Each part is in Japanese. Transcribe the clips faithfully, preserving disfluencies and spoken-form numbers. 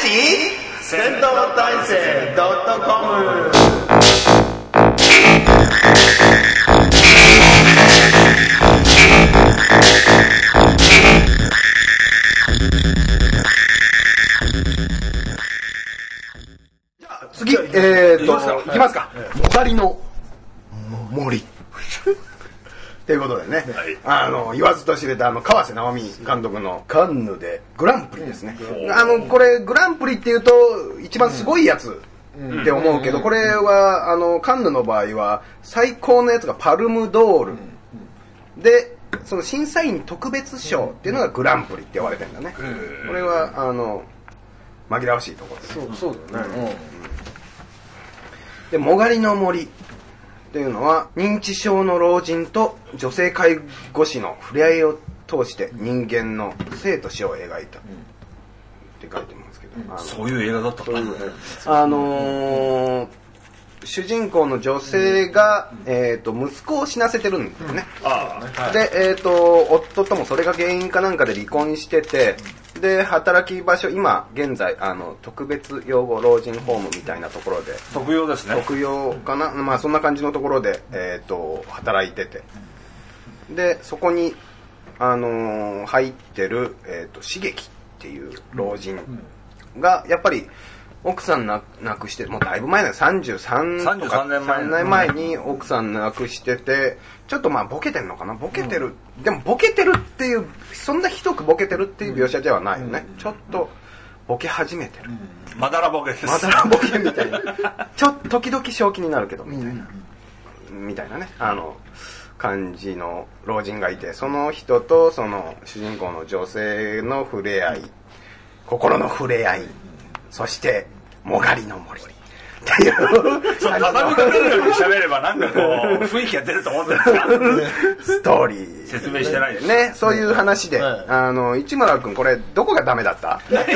ち戦闘体制 .com。 じゃあ次、えーと、いきますか。もがりの森ということでね、はい、あの言わずと知れたあの川瀬直美監督のカンヌでグランプリですね、うん、あのこれグランプリっていうと一番すごいやつって思うけど、これはあのカンヌの場合は最高のやつがパルムドールで、その審査員特別賞っていうのがグランプリって呼ばれてるんだね。これはあの紛らわしいところです。 そうそうだね、うん、 でもがりの森というのは認知症の老人と女性介護士の触れ合いを通して人間の生と死を描いたって書いてますけど、 うん、そういう映画だったんだ。 あのー、主人公の女性が、えー、と息子を死なせてるんですね、うん、ああで、えー、と夫ともそれが原因かなんかで離婚してて、で働き場所今現在あの特別養護老人ホームみたいなところで特養ですね、 特養かな、まあそんな感じのところで、えー、と働いてて、でそこに、あのー、入ってる、えー、と茂樹っていう老人がやっぱり奥さん亡くして、もうだいぶ前だよ、さんじゅうさんとかさんじゅうさんねんまえ、 さんねんまえに奥さん亡くしてて、ちょっとまあボケてんのかな、ボケてる、うん、でもボケてるっていう、そんなひどくボケてるっていう描写ではないよね、うん、ちょっとボケ始めてる、 うん、まだらボケです、 まだらボケみたいなちょっと時々正気になるけどみたいな、うん、みたいなね、あの感じの老人がいて、その人とその主人公の女性の触れ合い、心の触れ合い、そしてもがりの森っていう畳みかけるように喋ればなんかこう雰囲気が出ると思ってるんですか。 ストーリー説明してないですね、そういう話で、はい、あの市村君これどこがダメだった？ 何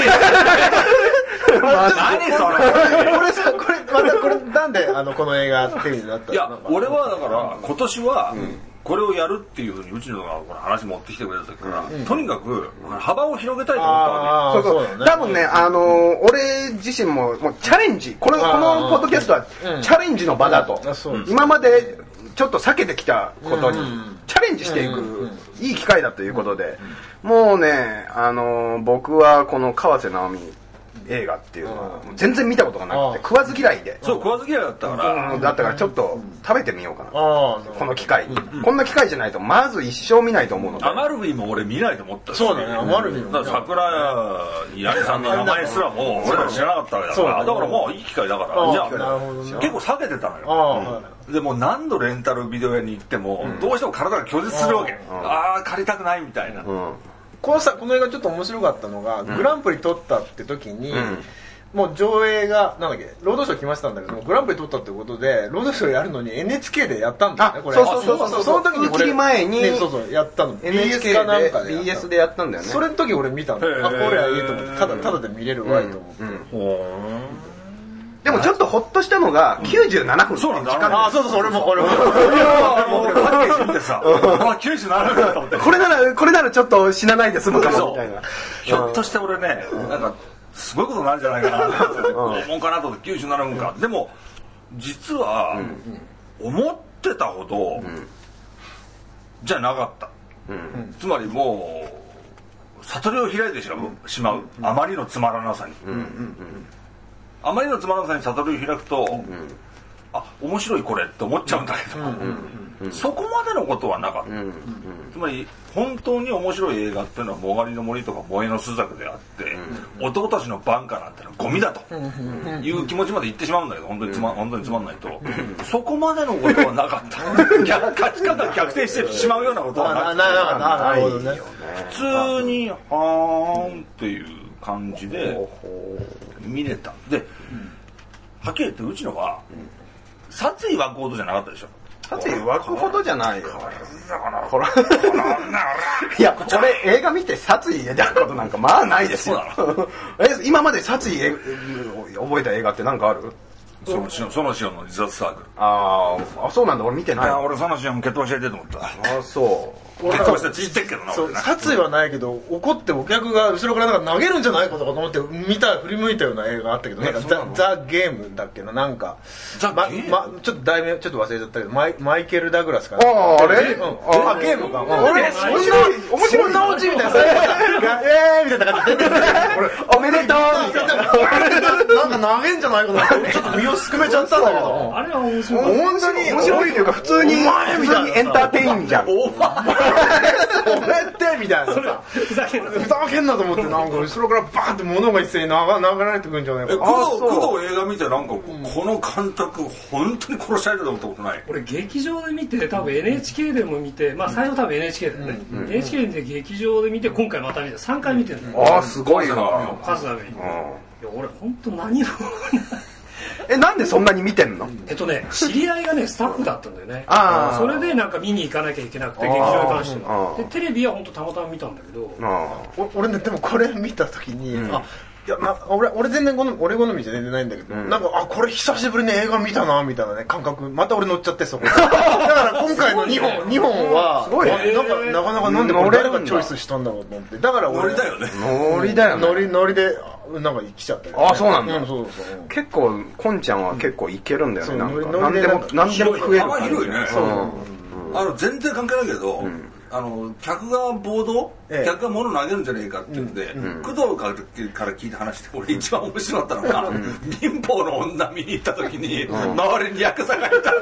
それ？ これさ、これまたこれなんであのこの映画っていう風になったの？ いや俺はだから今年は、うんこれをやるっていうふうにうちのがこの話持ってきてくれた時から、うん、とにかく幅を広げたいと思ったわけ。 そうそう、多分ね、あのー、俺自身ももうチャレンジ、これこのポッドキャストはチャレンジの場だと、うん、今までちょっと避けてきたことにチャレンジしていくいい機会だということで、もうね、あのー、僕はこの川瀬直美映画っていうのは全然見たことがなくて、食わず嫌いで、 そう食わず嫌いだったから、 うん、だったからちょっと食べてみようかな、この機会に、うん、こんな機会じゃないとまず一生見ないと思うので、 アマルフィも俺見ないと思ったし、 そうだね、アマルフィもだから桜井八重さんの名前すらも俺ら知らなかったわけだから、だからもういい機会だからじゃあ結構避けてたのよ、うん、でも何度レンタルビデオ屋に行っても、うん、どうしても体が拒絶するわけ、ああ借りたくないみたいな、うん、 このさ、この映画ちょっと面白かったのが、うん、グランプリ取ったって時に、うん、もう上映がなんだっけ、ロードショー決まってたんだけど、グランプリ取ったってことでロードショーやるのに エヌエイチケー でやったんだよね、これ。 そうそうそうそう、 その時にこれ前に、 ね、そうそうやったのエヌエイチケー かなんかで ビーエス でやったんだよね。 それの時俺見たの、あ、これはいいと思って、ただただで見れるわいと思って、うんうん、 でもちょっとホッとしたのがきゅうじゅうななふん、 そうなんだ、 あ、そうそうそう、俺も俺も俺パッケージ見てさ、あ、きゅうじゅうななふんだと思って、 これならこれならちょっと死なないで済むかもみたいな、 ひょっとして俺ね、なんかすごいことになるんじゃないかなと思うかなと思ってきゅうじゅうななふんか、でも実は思ってたほどじゃなかった、つまりもう悟りを開いてしまう、あまりのつまらなさに、あまりのつまらなさに悟りを開くと、うん、あ、面白いこれって思っちゃうんだけど、うんうんうん、そこまでのことはなかった、うんうん、つまり本当に面白い映画っていうのはもがりの森とか燃えの朱雀であって、うん、男たちの挽歌なんてのはゴミだという気持ちまで言ってしまうんだけど、本当につま、本当につまんないと、うん、そこまでのことはなかった価値観が逆転してしまうようなことはなくて、普通にはーんっていう感じで見れた。で、はっきり言ってうちのは殺意湧くほどじゃなかったでしょ。 殺意湧くほどじゃないよ。ほら、いや、これ映画見て殺意抱くことなんかまあないですよ。え、今まで殺意覚えた映画ってなんかある？ そのシオン、そのシオンの自殺サークル。 ああ、そうなんだ、俺見てない。 あ、俺そのシオン蹴っ飛ばしやりたいと思った。 あ、そう。 結婚したちってっけどな。 そう殺意はないけど怒ってお客が後ろからなんか投げるんじゃないかとかと思って見た振り向いたような映画があったけど、なんかザ・ザ・ゲームだっけな、なんかザ・ゲーム、 まま、ちょっと題名ちょっと忘れちゃったけどマイ、マイケル・ダグラスかな。 ああ、あれ、 うん、ああゲームか。 俺そんな面白いそんなオチみたいな、最後がえーみたいな感じで出ておめでとうみたいな。 なんか投げんじゃないかなってちょっと身をすくめちゃったんだけど、 あれは面白い。 本当に面白いというか普通に普通にエンターテインじゃん。 お前ってみたいなさ、 ふざけんなふざけんなと思って、なんか後ろからバーンって物が一斉に流流れてくるんじゃないか。 え、工藤、工藤映画見てなんか、この監督本当に殺されると思ったことない？ 俺劇場で見て、多分 エヌエイチケー でも見て、まあ最初多分 エヌエイチケー だよね、うん、エヌエイチケー で劇場で見て、今回また見てさんかい見てるんだよ。 ああすごいな。 数は見て、いや俺本当何をえ、なんでそんなに見てんの？ えっとね、知り合いがねスタッフだったんだよね。 あそれでなんか見に行かなきゃいけなくて、劇場に関しては。でテレビは本当たまたま見たんだけど、 お俺ねでもこれ見た時に、うん、あいやな俺俺全然好み俺好みじゃ全然ないんだけど、うん、なんかあこれ久しぶりに映画見たなみたいなね感覚、また俺乗っちゃってそこだから今回のにほんにほんはすごい、ね、 なんかなかなかなんでこれ誰がチョイスしたんだろうと思って、だから俺ノリだよね。 ノリだよね。 ノリノリでなんか来ちゃった、ね、 ああそうなんだ、 うん、そうそうそう、 結構こんちゃんは結構いけるんだよね、うん、なんか何でも何でも食えるから、 ね、広いね。 そう、うん、 あの全然関係ないけど、うん、あの客が暴動、ええ、客が物投げるんじゃねえかって言うんで、うん、工藤から聞いた話で俺一番面白かったのが、うん、貧乏の女見に行った時に、うん、周りにヤクザがいた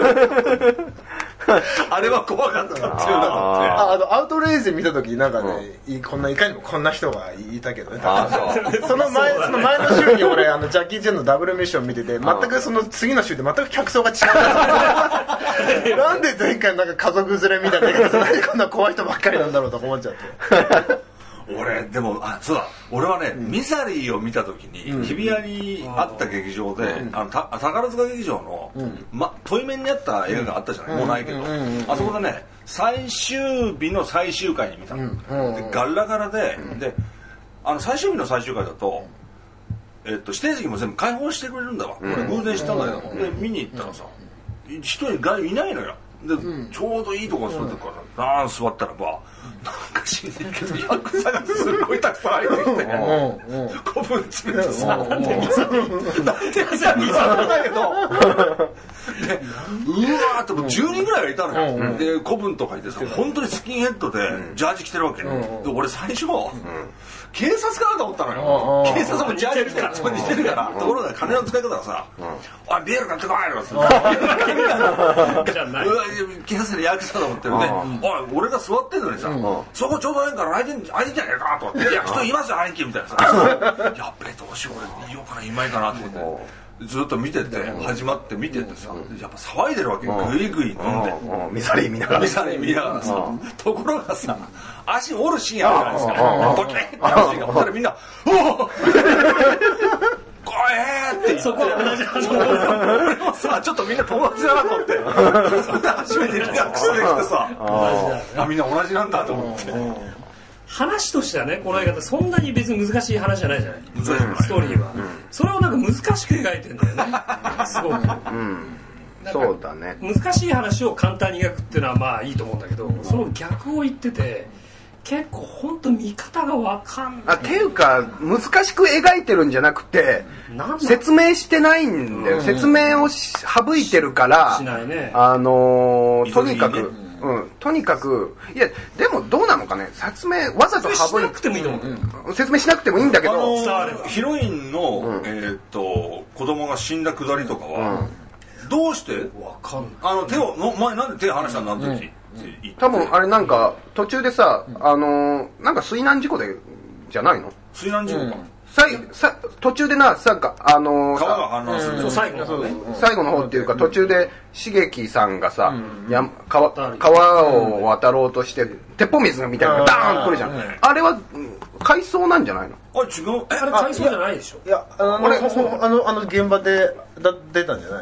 あれは怖かったっていうのがあって、 ああのアウトレイジ見た時なんかね、うん、こんないかにもこんな人がいたけどね、その前その前の週に俺あのジャッキー・チェンのダブルミッション見てて、全くその次の週で全く客層が違うなんで前回なんか家族連れみたいなやつなんでこんな怖い人ばっかりなんだろうと思っちゃって俺でもあそうだ俺はね、うん、ミザリーを見た時に、うん、日比谷にあった劇場で、うん、あのた宝塚劇場の、うんま、対面にあった映画があったじゃない、うん、もうないけど、うん、あそこでね最終日の最終回に見たの、うん、でガラガラで、うん、であの最終日の最終回だと、えっと、指定席も全部開放してくれるんだわ、うん、俺偶然知ったんだけど、うん、で見に行ったらさ一人外いないのよで、うん、ちょうどいいとこ座ってるからさ、うん、座ったらば、なんか知んないけどヤクザがすごいたくさん入ってきて、古文詰めてさ、なんで水なんで水なんだけど、で、うわーってもうじゅうにんぐらいがいたのよ。うん、で、古文とかいてさ、本当にスキンヘッドでジャージ着てるわけ。うん、で、俺最初、警察かなと思ったのよ。警察もジャージ着てるから似てるから。ところが金の使い方がさ、あ、ビール買ってこいとかさ、じゃない。警察でヤクザと思ってるね。おい、俺が座ってんのにさ、そこちょうどええから空いてんじゃねえかと思って、いや、人いますよ、兄貴みたいなさ。やっべえ、どうしよう、俺言おうかな、いまいかなと思って。ずっと見てて、始まって見ててさ、やっぱ騒いでるわけよ。グイグイ飲んで。 ミサリー見ながら。 ミサリー見ながらさ。ところがさ、足折るシーンあるじゃないですか。ボキッってやるシーンが。そしたらみんな、おおこえーってそこは同じ話俺もさ、ちょっとみんな友達だなと思って。それで初めてリラックスできてさ、あ、みんな同じなんだと思って。 話としてはね、この映画ってそんなに別に難しい話じゃないじゃない、うん、ストーリーは、うん、それをなんか難しく描いてんだよねすごく、うん、 そうだね。 難しい話を簡単に描くっていうのはまあいいと思うんだけど、うん、その逆を言ってて結構本当見方が分かんない。 あ、っていうか難しく描いてるんじゃなくて説明してないんだよ、うん、説明を省いてるからしないね、 あのー、とにかくうん、とにかくいやでもどうなのかね、説明わざと省いて説明しなくてもいいと思う、 うん、説明しなくてもいいんだけど、あのー、ヒロインの、うん、えー、っと子供が死んだくだりとかは、うん、どうしてわかんない、 あの手をの前なんで手離したんだあの時、 うん、多分あれなんか途中でさ、あのー、なんか水難事故でじゃないの？ 水難事故か、うん、 最さ途中でなさあのー、 川が氾濫する、 うん、最後の方ね、 最後の方っていうか途中で茂樹さんがさ、うん、や川, 川を渡ろうとして鉄砲水みたいなのがダーン来るじゃん、うん、あれは海藻なんじゃないの？ あれ違う、 えあれ海藻じゃないでしょ。 いやあのあのあの現場でだ出たんじゃないの？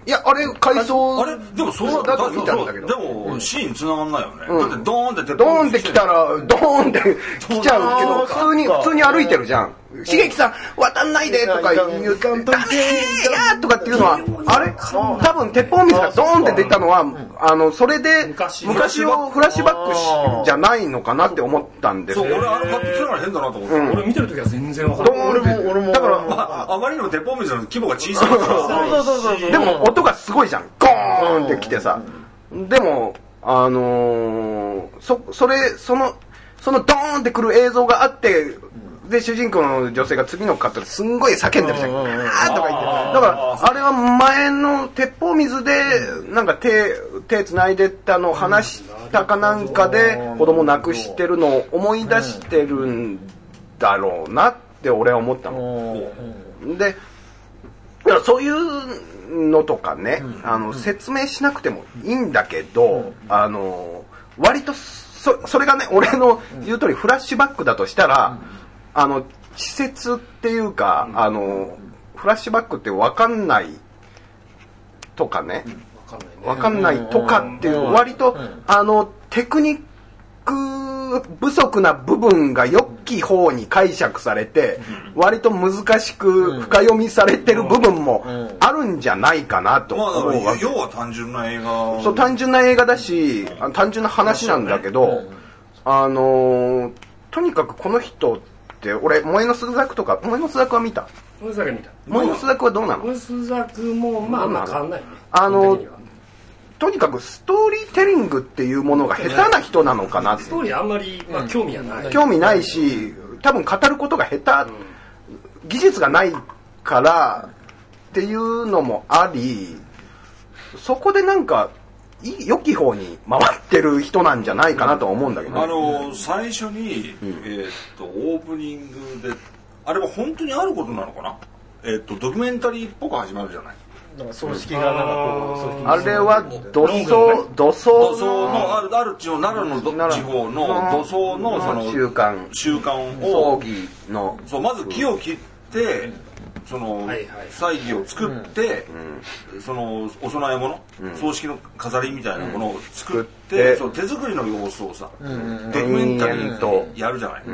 いやあれ回想あれでもそうだと見たんだけど、 でもシーン繋がんないよね、だってドーンってドーンって来たらドーンって来ちゃうけど、普通に普通に歩いてるじゃん。茂樹さん渡んないでとか言うダメやとかっていうのはあれ多分鉄砲水がドーンって出たのはあのそれで昔をフラッシュバックしじゃないのかなって思ったんですよ。 そう俺あれ買ってきたから変だなと思って、うん、 俺見てる時は全然分かんない。 俺も俺もだから、 まあ、あまりにも鉄砲水の規模が小さいからそうそうそうそう。 でも音がすごいじゃんゴーンってきてさ、でもあのー、そそれそのそのドーンってくる映像があってで主人公の女性が次のカットですんごい叫んでるじゃん、あーとか言って、だからあれは前の鉄砲水でなんか手手繋いでたのを話したかなんかで子供亡くしてるのを思い出してるんだろうなって俺は思ったので、だからそういうのとかね、あの説明しなくてもいいんだけど、あの割とそ, それがね俺の言う通りフラッシュバックだとしたら、あの稚拙っていうか、うん、あのフラッシュバックって分かんないとかね、うん、分かんないとかっていう割と、うん、あのテクニック不足な部分が良き方に解釈されて、うん、割と難しく深読みされてる部分もあるんじゃないかなと思うわけ。 要は単純な映画。 そう単純な映画だし単純な話なんだけど、うん、あのとにかくこの人で俺萌えの鈴作とか萌えの鈴作は見た。 萌えの鈴作見た。 萌えの鈴作はどうなの？ 萌えの鈴作もまあまあ変わんないね。 あのとにかくストーリーテリングっていうものが下手な人なのかなって。 ストーリーあんまりまあ興味はない。 興味ないし、多分語ることが下手、うん、技術がないからっていうのもあり、そこでなんか良き方に回ってる人なんじゃないかなとは思うんだけど、ね、 あの最初に、うん、えー、っとオープニングであれは本当にあることなのかな、えー、っとドキュメンタリーっぽく始まるじゃない。 なんか葬式がなんかこうあれは土葬土葬のあるある地方奈良の地方の土葬のその習慣習慣を葬儀のそうまず木を切ってその祭儀を作って、うん、そのお供え物、うん、葬式の飾りみたいなものを作って、うん、その手作りの様子をさ、うん、ドキュメンタリーとやるじゃない、うん、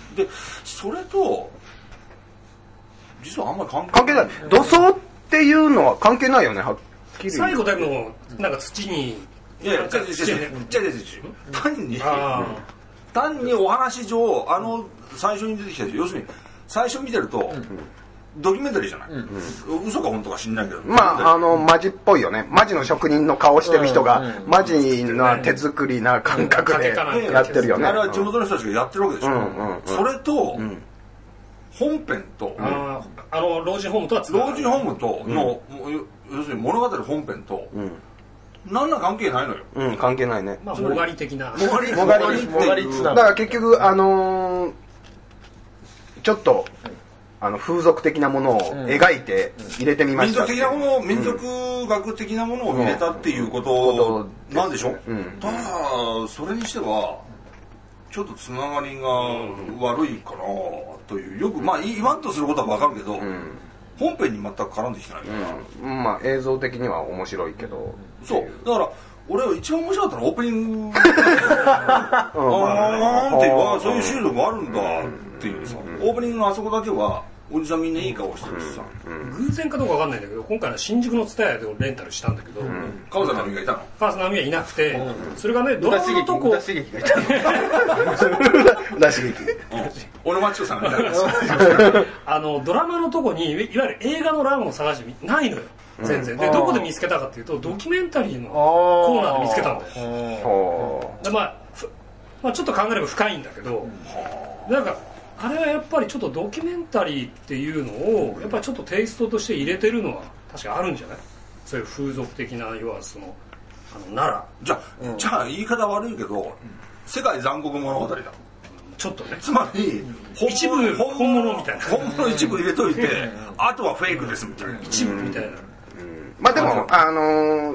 でそれと実はあんまり関係ない、 関係ない土葬っていうのは関係ないよねはっきり最後でもなんか土にいやいや違う違う違う単に単にお話上あの最初に出てきた要するに最初見てると、うんドキュメンタリーじゃない、うん、嘘か本当か知んないけどまああのマジっぽいよね。マジの職人の顔してる人が、うん、マジの手作りな感覚でやってるよね。 あれは地元の人たちがやってるわけでしょ、うんうんうん、それと、うん、本編と、 うん、あ, あの老人ホームとは老人ホームとの、うん、要するに物語本編と、うん何ら関係ないのよ。 うん、関係ないね。 まあ、もがり的な。 もがり、 もがり、もがりだから結局、あのー、ちょっと、あの風俗的なものを描いて入れてみました、 うん、民族的なものを、民族学的なものを入れたっていうことなんでしょ、うん、ただそれにしてはちょっとつながりが悪いかなというよくまあ言わんとすることは分かるけど、うん、本編に全く絡んできてないから、 うん、まあ映像的には面白いけどそうだから俺は一番面白かったのはオープニングあーってあそういう習俗があるんだっていうさ、うん、オープニングのあそこだけはおじさんみんないい顔してるしさ、 うんうん、偶然かどうかわかんないんだけど今回の新宿のツタヤでレンタルしたんだけど、うん、 川瀬直美がいたの川瀬直美はいなくて、うん、それがねドラマのとこ宇田茂樹がいたの宇田茂樹小野町子さんがいたのあのドラマのとこにいわゆる映画の欄を探してないのよ全然、うん、でどこで見つけたかっていうとドキュメンタリーのコーナーで見つけたんだよで、まあ、まあちょっと考えれば深いんだけどなんかあれはやっぱりちょっとドキュメンタリーっていうのをやっぱりちょっとテイストとして入れてるのは確かあるんじゃないそういう風俗的な要はそのあの奈良じゃあ、うん、じゃあ言い方悪いけど、うん、世界残酷物語だちょっとねつまり一部本物みたいな本物一部入れといてあとはフェイクですみたいな一部みたいな、うんまあでもあのー、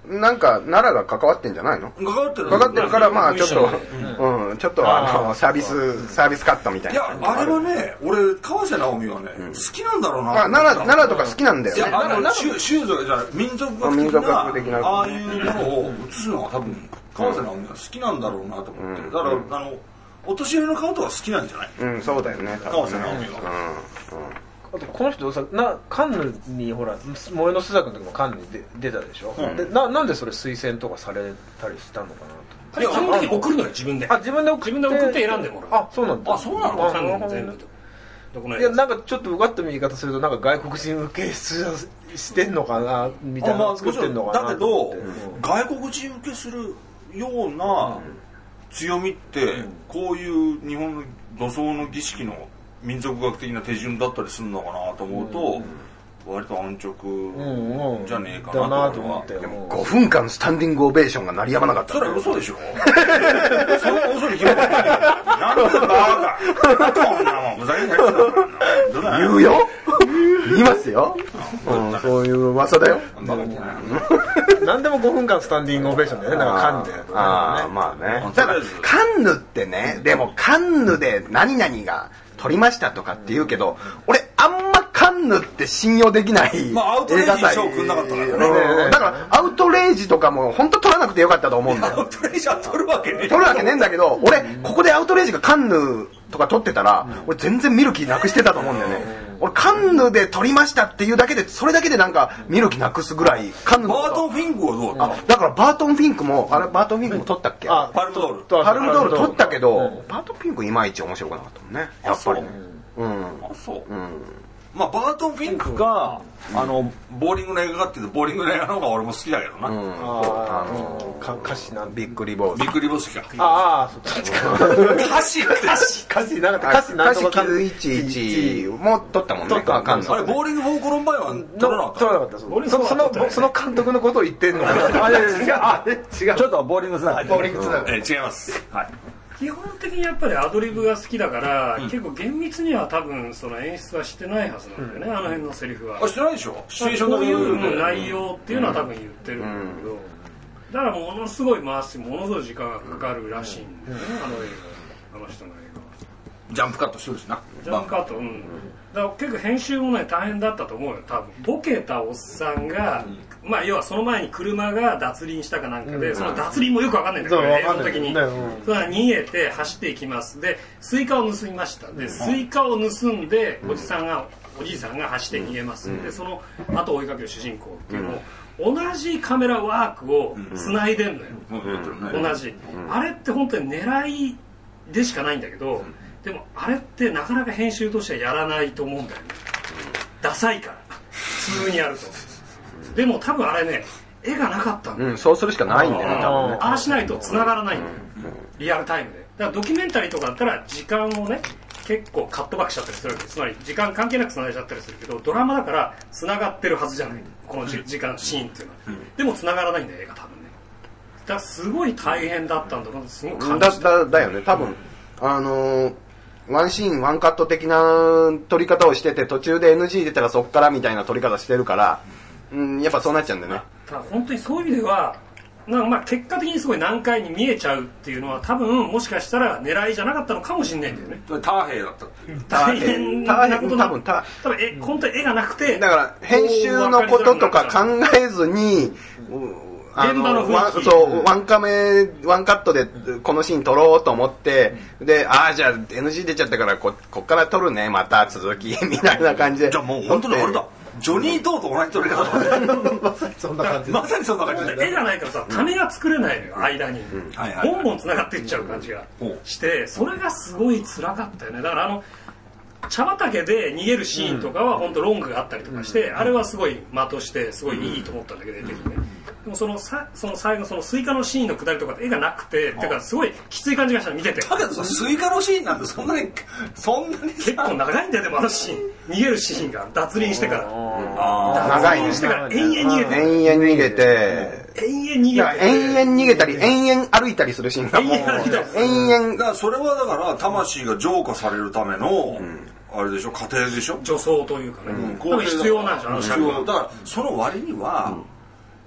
なんか奈良が関わってんじゃないの？ 関わってる関わってるからまあちょっと、うん、ちょっとあのサービスサービスカットみたいな。 いやあれはね、俺川瀬直美はね好きなんだろうな。 奈良奈良とか好きなんだよね。 いやあのシューズじゃ民族学的なああいうものを映すのは多分川瀬直美は好きなんだろうなと思って。だからあのお年寄りの顔とか好きなんじゃない？ うん、そうだよね。 川瀬直美は。 あとこの人さなカンヌにほら「燃えの朱雀」の時もカンヌに出たでしょ、うん、で な, なんでそれ推薦とかされたりしたのかなと。 いや基本的に送るのよ自分で。 あ自分で送って自分で送って選んでもらう。 あそうなんだ。 あそうなの。 カンヌも全部と。 いやなんかちょっとうがった見方するとなんか外国人受けしてんのかなみたいな作ってんのかな。 だけど、うん、外国人受けするような強みって、うん、こういう日本の土葬の儀式の民族学的な手順だったりするのかなと思うと、うんうん、割と安直じゃねえかなと思って。 でもごふんかんスタンディングオベーションが鳴りやまなかった。 それは嘘でしょ。そんな嘘に決まってる。なんでバカ。こんなもんふざけんなよ。 言うよ。言いますよ。うん、そういう噂だよ。 なんでもごふんかんスタンディングオベーションだよね。なんかカンヌで。 ああまあね。ただカンヌってね、でもカンヌで何々が撮りましたとかって言うけど、俺あんまカンヌって信用できない映画祭。 賞くんなかったからね。 だからアウトレイジとかも本当撮らなくてよかったと思うんだよ。 アウトレイジは撮るわけね。 撮るわけねえんだけど、俺ここでアウトレイジがカンヌとか撮ってたら、俺全然見る気なくしてたと思うんだよね。俺カンヌで撮りましたっていうだけで、それだけでなんか見る気なくすぐらいカンヌ。 バートンフィンクはどう？ あ、だからバートンフィンクもあれバートンフィンクも撮ったっけ？ あ、パルムドール。 パルムドール撮ったけど、バートンフィンクいまいち面白くなかったもんね。やっぱりね。うん。 あ、そう。うん。まあバートンフィンクが、あのボーリングの映画かっていうとボーリングの映画の方が俺も好きだけどな。うん。 あの歌詞なビッグリボース。 ビッグリボースか。 ああ、そっちか。 歌詞歌詞歌詞なんか歌詞なんとかきゅういちいちも撮ったもんね。わかんない。 あれボーリングフォーコロンバイは撮らなかった。 撮らなかった。そのその監督のことを言ってんのかな。あれ違うあれ違う。 ちょっとボーリングつながり。 ボーリングつながり。 え違います。はい。 基本的にやっぱりアドリブが好きだから、うん、結構厳密には多分その演出はしてないはずなんだよね、うん、あの辺のセリフは。 あしてないでしょ。シチュエーションこういう内容っていうのは多分言ってるんだけど、うん、だからものすごい回すものすごい時間がかかるらしいんだよね、あの映画あの人の映画は。 ジャンプカットしてるしな。 ジャンプカット、うん。だから結構編集もね大変だったと思うよ多分。ボケたおっさんが、うん、まあ要はその前に車が脱輪したかなんかで、うん、その脱輪もよくわかんないんだけど、映像的に。それは逃げて走っていきます。でスイカを盗みました。でスイカを盗んでおじさんがおじいさんが走って逃げます。うん、でその後を追いかける主人公っていうのを、うん、同じカメラワークを繋いでんのよ。うん、同じ、うん。あれって本当に狙いでしかないんだけど。うんでもあれってなかなか編集としてはやらないと思うんだよね。ダサいから普通にやると。でも多分あれね絵がなかったんだよ、 うん、そうするしかないんだよね多分ね。 ああしないと繋がらないんだよ、リアルタイムで。だからドキュメンタリーとかだったら時間をね結構カットバックしちゃったりするわけ。つまり時間関係なく繋いじゃったりするけど、ドラマだから繋がってるはずじゃないこの時間シーンっていうのは。でも繋がらないんだよ映画多分ね。だからすごい大変だったんだなってすごく感じた。 だ, だ, だよね多分、うん、あのーワンシーンワンカット的な撮り方をしてて途中で エヌジー 出たらそっからみたいな撮り方してるから、うん、やっぱそうなっちゃうんだよね。 ただ本当にそういう意味ではなんかまあ結果的にすごい難解に見えちゃうっていうのは多分もしかしたら狙いじゃなかったのかもしれないんだよね。 ターヘイだったっていう大変なことな多分タ多分え本当に絵がなくてだから編集のこととか考えずに現場の雰囲気そうワンカメワンカットでこのシーン撮ろうと思って、うん、でああじゃあ エヌジー 出ちゃったからここっから撮るねまた続きみたいな感じで。 じゃあもう本当にあれだジョニー・トーと同じ撮り方まさにそんな感じまさにそんな感じで絵がないからさ種が作れないのよ、うん、間に、うんはいはい、ボンボン繋がっていっちゃう感じがしてそれがすごい辛かったよね。だからあの茶畑で逃げるシーンとかは本当ロングがあったりとかして、うん、あれはすごい的としてすごいいいと思ったんだけど、絵的にね。でもそのさその最後そのスイカのシーンの下りとか絵がなくて、てかすごいきつい感じがしたの見てて。 だけどさスイカのシーンなんてそんなにそんなに結構長いんだよでもあのシーン逃げるシーンが脱輪してから長いね。 してから延々逃げて延々逃げて延々逃げて延々逃げたり延々歩いたりするシーンがもう延々 だからそれはだから魂が浄化されるための、うんあれでしょ過程でしょ助走というかね、うん、多分必要なんじゃない必要だからその割には、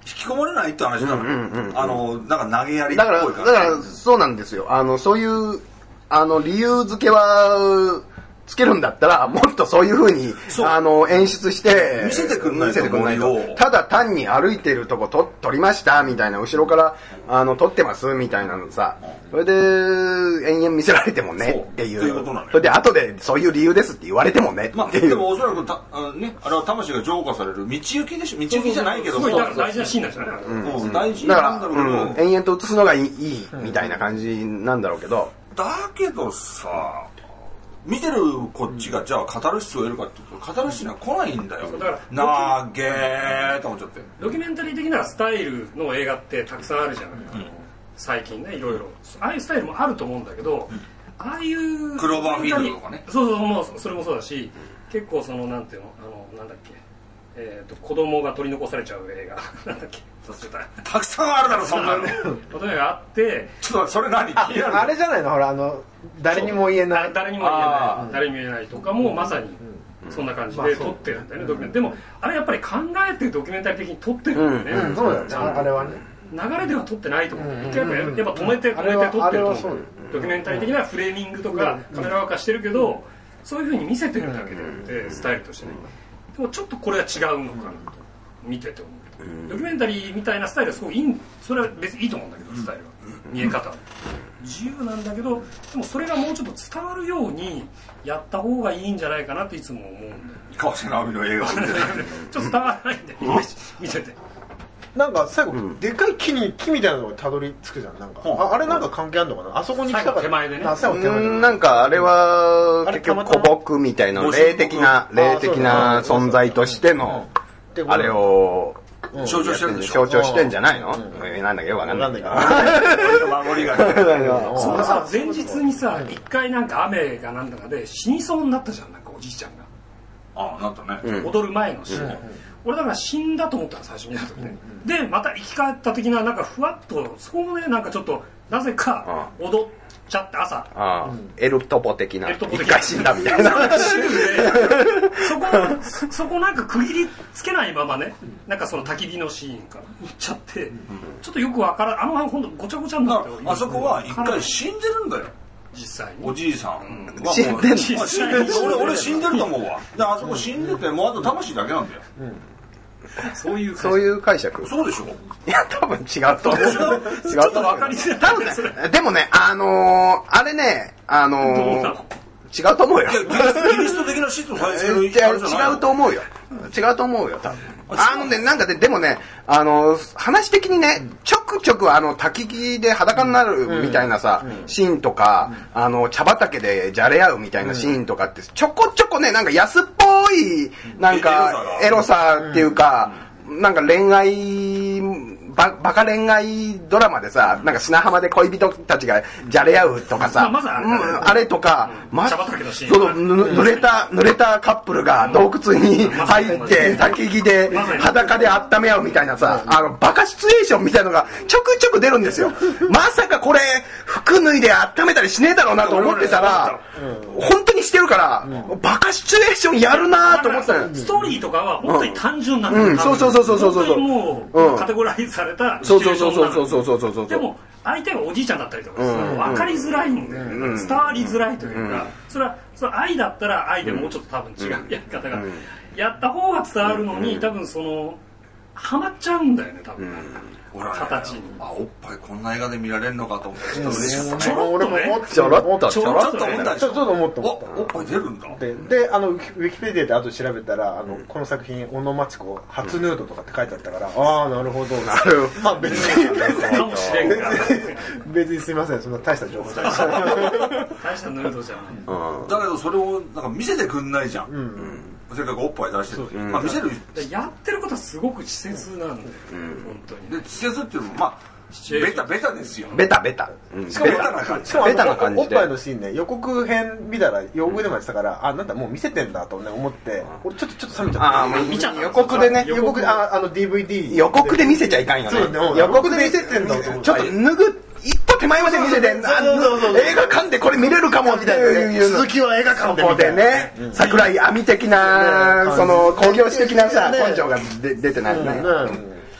き込まれないって話なの、うんうんうん、あのなんか投げやりっぽいからだからだからそうなんですよ。あのそういうあの理由付けはつけるんだったらもっとそういう風にあの演出して見せてくんないとくんないとただ単に歩いてるとこ撮撮りましたみたいな後ろからあの撮ってますみたいなのさそれで延々見せられてもねっていう そ, それで後でそういう理由ですって言われてもねっていう、まあ、 でもおそらくたあ、ね、あれは魂が浄化される道行きでしょ道行きじゃないけどすごい大事なシーンなんじゃない、 うんうん、大事なんだろうけど、 うん、延々と映すのがいい、いいみたいな感じなんだろうけどだけどさ見てるこっちがじゃあカタルシスを得るかっていうとカタルシスには来ないんだよ。だからなげーと思っちゃってドキュメンタリー的なスタイルの映画ってたくさんあるじゃない、うん、最近ねいろいろああいうスタイルもあると思うんだけど、うん、ああいうクローバーフィールドとかねそうそうもうそれもそうだし結構そのなんていうのあのなんだっけえー、と子供が取り残されちゃう映画なんだっけたくさんあるだろそんなの例えがあってちょっとそれ何あ, あれじゃないのほらあの誰にも言えない誰にも言えない誰にも言えないとかもまさにそんな感じで撮ってるんだよね、ドキュメンタリーでもあれやっぱり考えてドキュメンタリー的に撮ってるんだよね、 うんうん、そうだよねあれはね流れでは撮ってないと思う、うん、一回やっぱ、やっぱ止めて止めて撮ってると思うドキュメンタリー的なフレーミングとかカメラワークしてるけどそういう風に見せてるだけであってスタイルとしてねでもちょっとこれは違うのかなと見てて思う、うん、ドキュメンタリーみたいなスタイルはすごいいいそれは別にいいと思うんだけどスタイルは、うん、見え方は自由なんだけどでもそれがもうちょっと伝わるようにやった方がいいんじゃないかなっていつも思うんだよ川瀬直美の映画を見ててちょっと伝わらないんだよ見ててなんか最後、うん、でかい木に木みたいなのがたどり着くじゃんなんか、うん、あ, あれなんか関係あるのかなあそこに来たから手前でね最後手前でなんかあれは結局古木みたいな霊的な霊的な存在としてのあれを象徴してるんでしょ象徴してんじゃないの、うん、なんだっけよくわかんないけど守りがそのさ前日にさ一回なんか雨がなんだかで死にそうになったじゃんなんかおじいちゃんがああなったね、 うん、踊る前のシーン、うん、俺だから死んだと思ったの最初見た時ね、うん、でまた生き返った的ななんかふわっとそこもねなんかちょっとなぜか踊っちゃって朝ああ、うん、エルトポ的な一回死んだみたいなそこそこなんか区切りつけないままねなんかその焚き火のシーンから行っちゃって、うん、ちょっとよくわからんあの辺ほんとごちゃごちゃになってあそこは一回死んでるんだよ実際におじいさんはもう死んでる俺, 俺死んでると思うわであそこ死んでてもうあと魂だけなんだよ、うんそういうそういう解釈そうでしょいや多分違うと思う違うちょっと分かりづらい多分ねでもねあのー、あれねあのー、違うと思うよキリスト的な死と再生の違うと思うよ違うと思うよ多分あのねなんかででもねあの話的にねちょくちょくあの焚き木で裸になるみたいなさ、うんうん、シーンとか、うん、あの茶畑でじゃれ合うみたいなシーンとかってちょこちょこねなんか安っぽいなんかエロさっていうか、うん、なんか恋愛バ, バカ恋愛ドラマでさなんか砂浜で恋人たちがじゃれ合うとかさ、 まあ、まずあれ、 うん、あれとか、 うんま、そう濡れた濡れたカップルが洞窟に入って焚き木で裸で温め合うみたいなさあのバカシチュエーションみたいのがちょくちょく出るんですよまさかこれ服脱いで温めたりしねえだろうなと思ってたら本当にしてるから、うん、バカシチュエーションやるなと思ってたよストーリーとかは本当に単純なんだよ、うん、そうそうそうそうそうそう本当にもう、うん、カテゴライズされたシチュエーションなそうそうそうそうそうそうそうでも相手がおじいちゃんだったりとかさ、うん、分かりづらいんで、うん、伝わりづらいというか、うん、それはそれは愛だったら愛でもうちょっと多分違うやり方が、うん、やった方が伝わるのに、うん、多分そのハマっちゃうんだよね多分、うん形にあおっぱいこんな映画で見られるのかと思ってちょっと嬉しかったねちょろっとねちょろっとちょろっと思ったちょっと思ったおおっぱい出るんだでであのウィキペディアで後で調べたらあの、うん、この作品小野真知子初ヌードとかって書いてあったから、うん、ああなるほどなるまあ別にかもしれんが別にすみませんそんな大した情報じゃない大したヌードじゃない、 うん、だけどそれをなんか見せてくんないじゃん、うんうんせっかくおっぱい出してる、うんまあ、見せるやってることはすごく稚拙なんだよ、うん、本当にで稚拙っていうのもまあベタベタですよベタベタ、 うん、しかもベタな感じベタな感じでおっぱいのシーンね予告編見たら予告でもやってたから、うん、あなんだもう見せてんだとね思って俺ちょっとちょっと冷めちゃったあもう見ちゃった予告でね予告ああの ディーブイディー予告で見せちゃいかんよね予告で見せてんだと思ってちょっと脱ぐ一歩手前まで見せて映画館でこれ見れるかもみたいなね続きは映画館でここでね桜井亜美的なその興行師的なさ根性が出てないね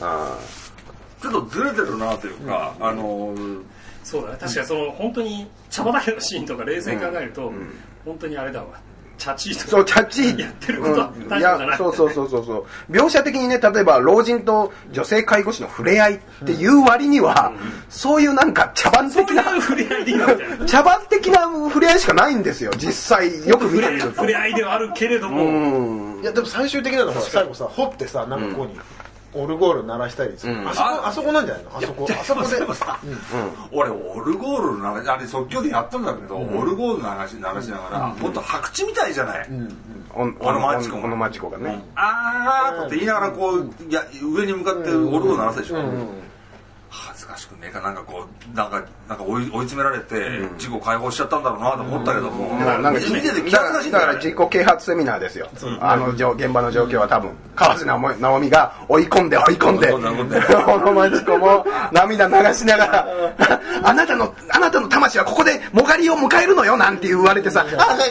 あちょっとずれてるなというか、うん、あのー、 そうだね、確かにその本当に茶畑のシーンとか冷静に考えると、うんうん、本当にあれだわ、チャチーとかそうチャチーやってることは大丈夫じゃない、そうそうそうそうそう描写的にね、例えば老人と女性介護士の触れ合いっていう割には、うん、そういうなんか茶番的な触れ合いでいいのみたいな茶番的な触れ合いしかないんですよ実際よく見てみると触れ合いではあるけれども、 うん、いやでも最終的なのは最後さ掘ってさなんかここに、うんオルゴール鳴らしたりする、うん、あそこあそこなんじゃないのあそこあそこでもさ、 うんうん、俺オルゴール鳴らしあれ即興でやったんだけど、うん、オルゴール鳴らし鳴らしながら、うん、もっと白痴みたいじゃない、うんうん、あのマチコがこのマチコがね、うん、 あーって言いながらこういや上に向かってオルゴール鳴らすでしょ、うんうんうん、恥ずかしくねえかなんかこうなんかなんか追い追い詰められて事故解放しちゃったんだろうなと思ったけども、うん、なんか見てて気恥ずかしいんだから自己啓発セミナーですよ、うん、あの現場の状況は多分川瀬直美が追い込んで追い込んで小野町子も涙流しながらあなたのあなたの魂はここでもがりを迎えるのよなんて言われてさ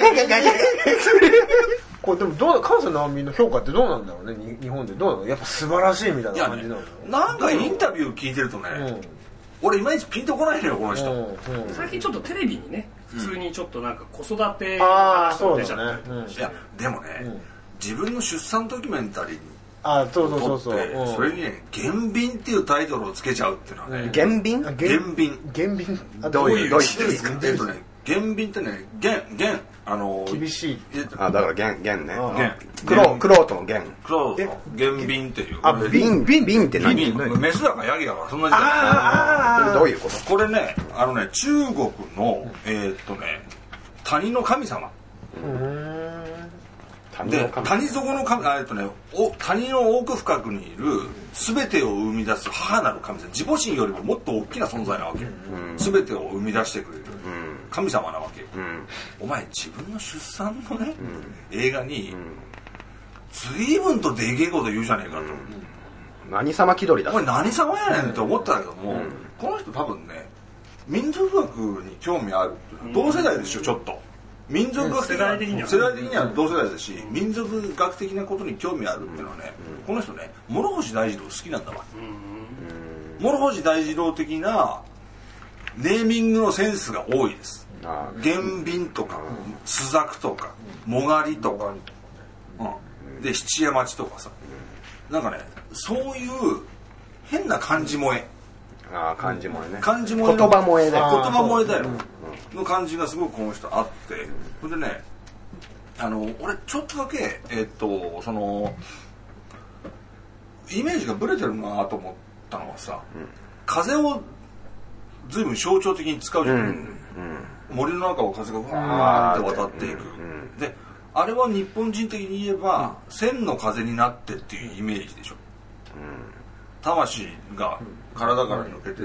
これでもどう川瀬直美の評価ってどうなんだろうね日本でどうなのやっぱ素晴らしいみたいな感じなの、ね、 なんかインタビュー聞いてるとね、うん、俺いまいちピンとこないのよこの人、うんうん、最近ちょっとテレビにね普通にちょっとなんか子育て話とか出ちゃって、 うん、いやでもね、うん、自分の出産ドキュメンタリーにあそうそうそうそう、 うん、それにね減便っていうタイトルをつけちゃうっていうのはね、 減便減便減便どういうどういう意味ですかえっとね減便ってね減減あの厳しいあだから減減ね減クロクロートの減クロート減便っていうあ便便便って何メスだかヤギだかそんな時代ああどういうことこれねあのね中国のえー、っとね谷の神様で谷底の神えっとねお谷の奥深くにいる全てを生み出す母なる神様自母神よりももっと大きな存在なわけ全てを生み出してくれる神様なわけよ、うん、お前自分の出産のね、うん、映画に、うん、随分とでけえこと言うじゃねえかと、うん、 何様気取りだお前何様やねんって思ったけども、うん、この人多分ね民族学に興味ある同世代でしょちょっと民族学的な、うん、世代的には世代的には同世代だし、うん、民族学的なことに興味あるっていうのはね、うん、この人ね諸星大二郎好きなんだわ、うん、諸星大二郎的なネーミングのセンスが多いです減便とか朱雀とかもがりとか、うん、で七夜町とかさなんかねそういう変な漢字萌えあ漢字萌えね漢字萌え言葉萌えだよ言葉萌えだよの感じがすごくこの人あってそれでねあの俺ちょっとだけえっとそのイメージがブレてるなと思ったのはさ、うん、風を随分象徴的に使うじゃない、うんうん、森の中を風がわーって渡っていく、うん、であれは日本人的に言えば、うん、千の風になってっていうイメージでしょ、うん、魂が体から抜けてって、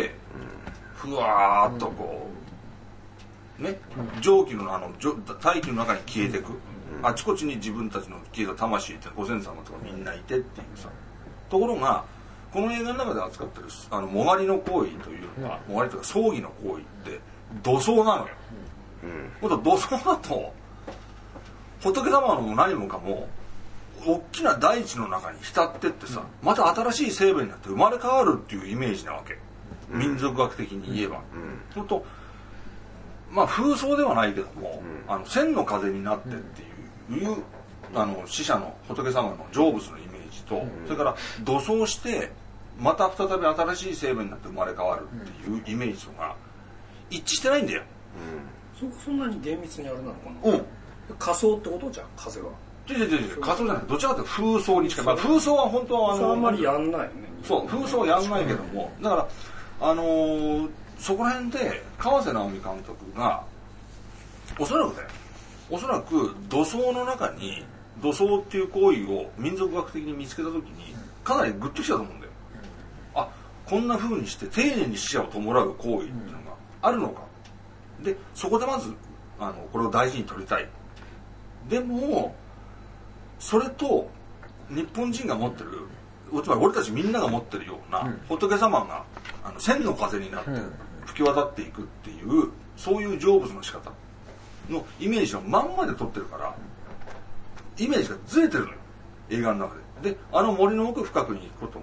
うん、ふわーっとこうね、うん、蒸気のあの大気の中に消えてく、うん、あちこちに自分たちの消えた魂ってご先祖様とかみんないてっていうさところがこの映画の中で扱ってるあのもがりの行為というのは、うん、もがりというか葬儀の行為って土葬なのよ。うん、うん、土葬だと仏様のも何もかも大きな大地の中に浸ってってさ、うん、また新しい生命になって生まれ変わるっていうイメージなわけ、うん、民族学的に言えば。うん、うん、とまあ風葬ではないけども、うん、あの千の風になってっていう、うん、あの死者の仏様の成仏のイメージと、うん、それから土葬してまた再び新しい生命になって生まれ変わるっていうイメージとが一致してないんだよ。 うん、そそんなに厳密にあれなのかな。うん。仮想ってことじゃん風は。 違う違う違う仮想じゃないどちらかというと風葬に近い。まあ風葬は本当はあのあんまりやんないよね。 そう風葬はやんないけども、だからあのー、そこら辺で川瀬直美監督がおそらくねおそらく土葬の中に土葬っていう行為を民族学的に見つけた時にかなりグッときたと思うんだよ。あこんな風にして丁寧に死者を弔う行為っていうのがあるのか。でそこでまずあのこれを大事に取りたい。でもそれと日本人が持ってるつまり俺たちみんなが持ってるような、うん、仏様があの千の風になって吹き渡っていくっていう、うん、そういう成仏の仕方のイメージをまんまで取ってるからイメージがずれてるのよ映画の中で。であの森の奥深くに行くことが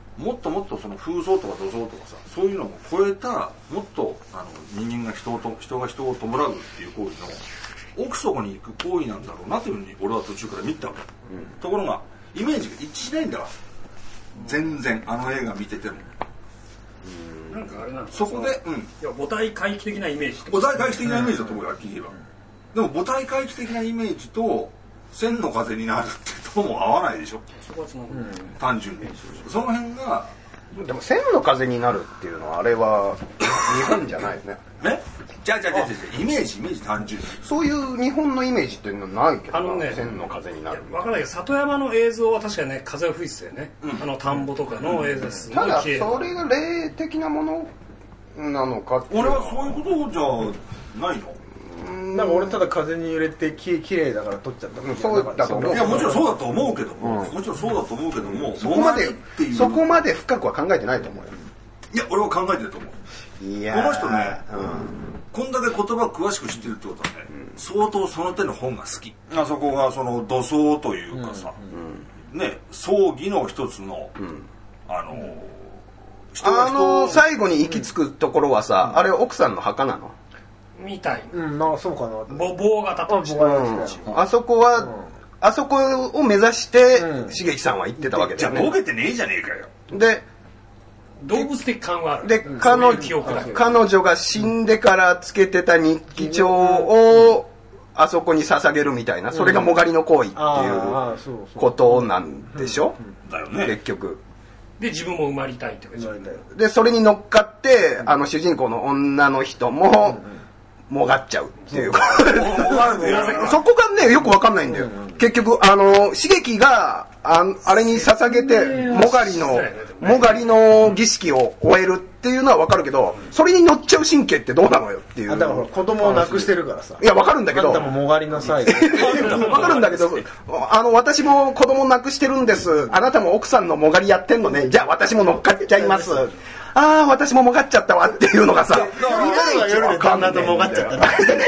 もっともっとその風葬とか土葬とかさ、そういうのを超えたもっとあの人間が人をと人が人を弔うっていう行為の奥底に行く行為なんだろうなというふうに俺は途中から見たわけ、うん、ところがイメージが一致しないんだわ、全然あの映画見てても。 なんかあれなんそこで、うん、いや母体回帰的なイメージ、 母体回帰的なイメージだと思うよ、はっきり言えば。でも母体回帰的なイメージと千の風になるってとこも合わないでしょ、 そこはつながる、うん、 単純にその辺が。 でも千の風になるっていうのはあれは日本じゃないよね。 え？じゃあじゃあじゃあイメージイメージ単純にそういう日本のイメージっていうのはないけど、 あのね、 千の風になる。 わからないけど里山の映像は確かにね風が吹いてたよね、うん、あの田んぼとかの映像です、うん、 ただそれが霊的なものなのかっていうのは。 俺はそういうことじゃないの。 なんか俺ただ風に揺れてき綺麗だから撮っちゃった、うん、 そうだと思う。 いやもちろんそうだと思うけども、うん、もちろんそうだと思うけども、 そこまでそこまで深くは考えてないと思うよ。 いや俺は考えてると思う。いやこの人ね、うん、こんだけ言葉詳しく知ってるってことはね、うん、相当その手の本が好き。あそこがその土葬というかさ、うん、ね葬儀の一つの、うん、あの、うん、人が人あの最後に行き着くところはさ、うん、あれ奥さんの墓なのみたい。 うん、なそうかな。 ぼ棒が立ってました、 うん、あそこは、うん、あそこを目指して茂樹さんは行ってたわけだよね。 じゃあボケてねえじゃねえかよ。 で動物的感はある。 で、うん、彼女彼女が死んでからつけてた日記帳をあそこに捧げるみたいな、それがもがりの行為っていうことなんでしょ。 だよね。 結局。 で自分も生まれたいってことで、それに乗っかって、うん、あの主人公の女の人も、うん、もがっちゃうっていうかそこがねよくわかんないんだよ、うん、結局あの茂樹が あ, あれに捧げてもがりのもがりの儀式を終えるっていうのはわかるけど、それに乗っちゃう神経ってどうなのよっていう。 あだから子供を亡くしてるからさ。 いやわかるんだけど、 あんたももがりなさいわかるんだけど、あの私も子供亡くしてるんです、あなたも奥さんのもがりやってんのね、じゃあ私も乗っかっちゃいます、ああ私ももがっちゃったわっていうのがさ、 夜は夜で旦那ともがっちゃった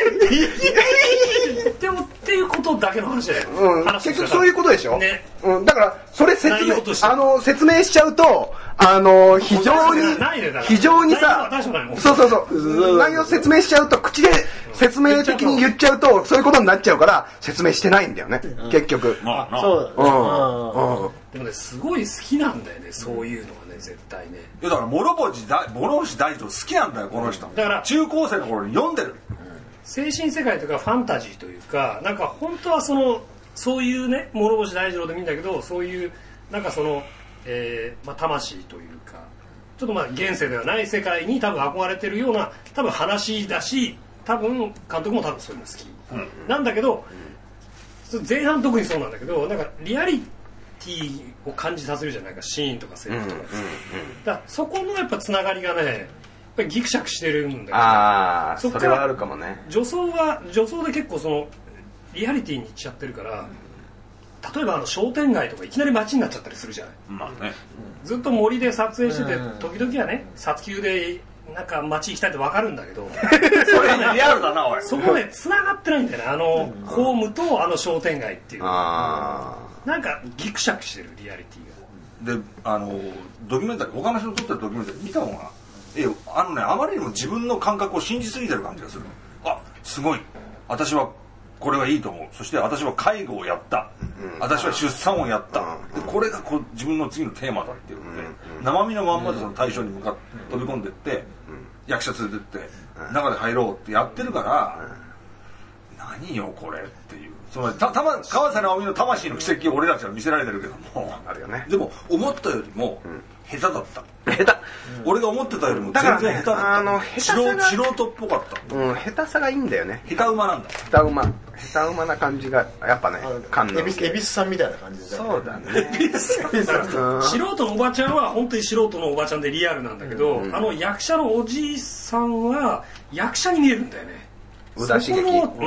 でもっていうことだけの話だよ、 うん、結局そういうことでしょ、 ね、 うん、だからそれ説明あの説明しちゃうとあの非常に非常にさそうそうそう内容説明しちゃうと口で説明的に言っちゃうとそういうことになっちゃうから説明してないんだよね、うん、結局。 まあそうだ、 うんうん、でもねすごい好きなんだよねそういうのはね絶対ね。 いやだから諸星大諸星大二郎好きなんだよこの人。 だから中高生の頃に読んでる。 精神世界とかファンタジーというかなんか本当はそのそういうね諸星大二郎でもいいんだけどそういうなんかその、えーまあ、魂というかちょっとまあ現世ではない世界に多分憧れてるような多分話だし多分監督も多分そういうの好き、うん、なんだけど、うん、前半特にそうなんだけどなんかリアリティを感じさせるじゃないかシーンとかセリフとか、うんうんうん、だからそこのやっぱつながりがねやっぱりギクシャクしてるんだけど、 ああそれはあるかもね。 女装は女装で結構そのリアリティにいっちゃってるから、例えばあの商店街とかいきなり街になっちゃったりするじゃない、 まあね、 ずっと森で撮影してて時々はね撮休でなんか街行きたいって分かるんだけどそれねリアルだなおい。 そこね繋がってないんだよねあのホームとあの商店街っていうあなんかギクシャクしてるリアリティが。であのドキュメンタリー他の人の撮ってるドキュメンタリー見た方がえあのねあまりにも自分の感覚を信じすぎてる感じがする。あすごい私はこれはいいと思う。そして私は介護をやった、うん、私は出産をやった、うん、でこれがこう自分の次のテーマだっていうので、うん、生身のまんまでその対象に向かって飛び込んでって、うん、役者連れてって、うん、中で入ろうってやってるから、うん、何よこれっていうそのたたま川瀬直美の魂の奇跡を俺たちは見せられてるけどもあるよね。 でも思ったよりも、うん下手だった。 下手。 俺が思ってたよりも全然下手だった。 ね、あの下手さ素人っぽかった。 うん、下手さがいいんだよね。 下手馬なんだ。 下手馬。下手馬な感じがやっぱね。 エビスエビスさんみたいな感じだ、ね。そうだね。 エビスさん。素人のおばちゃんは本当に素人のおばちゃんでリアルなんだけど、うん、あの役者のおじいさんは役者に見えるんだよね。 宇田茂樹、 うん、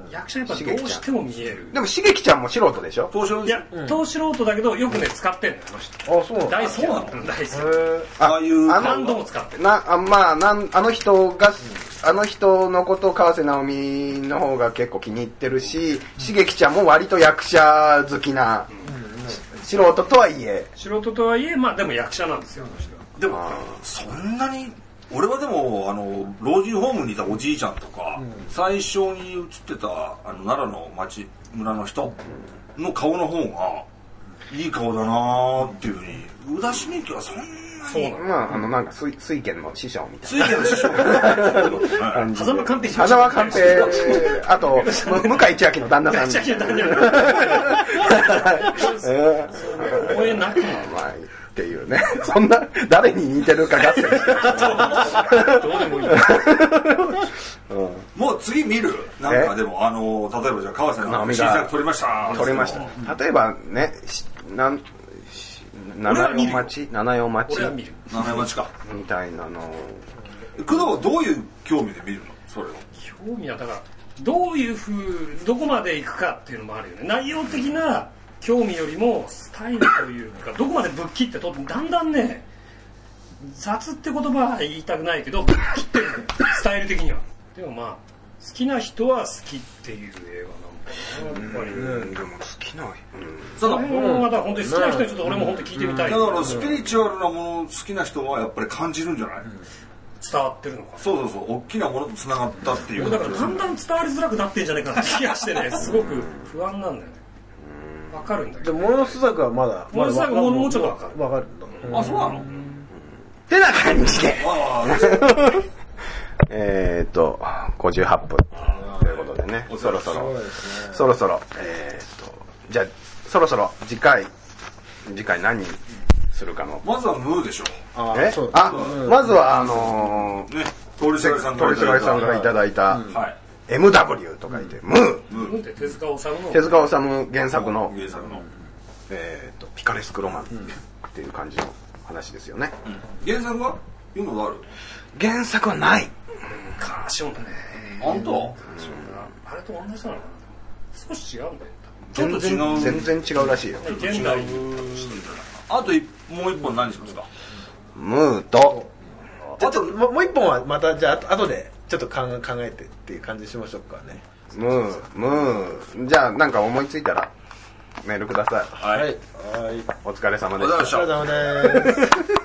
役者やっぱどうしても見える。 でも茂樹ちゃんも素人でしょ。 東証いや、うん、東素人だけどよくね使ってんのあの人。あそうなんだ。 大好きなの。大好き。 ああいう何度も使ってる。 なあまあなんあの人があの人のことを川瀬直美の方が結構気に入ってるし、茂樹ちゃんも割と役者好きな素人とはいえ素人とはいえまあでも役者なんですよあの人は。 でもそんなに俺はでもあの老人ホームにいたおじいちゃんとか、うん、最初に映ってたあの奈良の町村の人の顔の方がいい顔だなーっていうふうに宇田新之はそんなにそうなの、まあ、あのなんか水水拳の師匠みたいな水拳の師匠みたいな狭間寛平狭間寛平あと向井千秋の旦那さん向井千秋の旦那さん応援なくっていうね、そんな誰に似てるか合戦してどうでもいい、 うん、もう次見るなんかでもあの例えばじゃあ川瀬直美が撮りました撮りました例えばねなん七代町七代町七代町かみたいなの工藤はどういう興味で見るのそれを興味はだからどういう風どこまで行くかっていうのもあるよね内容的な興味よりもスタイルというかどこまでぶっ切ってとってだんだんね雑って言葉は言いたくないけどぶっ切ってるんだよスタイル的にはでもまあ好きな人は好きっていう映画なのかなやっぱり、 うん、でも好きな、うん、 その辺はだから本当に好きな人にちょっと俺も本当に聞いてみたい、 だからスピリチュアルなもの好きな人はやっぱり感じるんじゃない、うん、 伝わってるのかそうそうそう大きなものとつながったっていうだからだんだん伝わりづらくなってんじゃないかなって気がしてねすごく不安なんだよねわかるんだけど。 でも、モノスザクはまだ。 モノスザクももうちょっとわかる。 わかるんだ。 あ、そうなのってな感じで。えっと、ごじゅうはっぷん。ということでね、そろそろ、そろそろ、えっと、じゃあ、そろそろ次回、次回何するかの。 まずはムーでしょ。 えあ、まずは、あのー、 ね、通りすがりさんからいただいた、はい。エムダブリュー と書いて、ムー。 ムーって手塚治虫の。 手塚治虫原作の、 原作の、 えっと、ピカレスクロマンっていう感じの話ですよね。 原作は読むのある？ 原作はない。 昔読んだね。 本当？ あれと同じなのかな。少し違うんだよ。 ちょっと違う。 全然違うらしいよ。 現代あともう一本何しますか？ ムーと、 あともう一本はまたじゃあ後で。ちょっと考えてっていう感じしましょうかね。 ムー、ムー。じゃあなんか思いついたらメールください。 はい。はい。 お疲れ様でした。 お疲れ様です。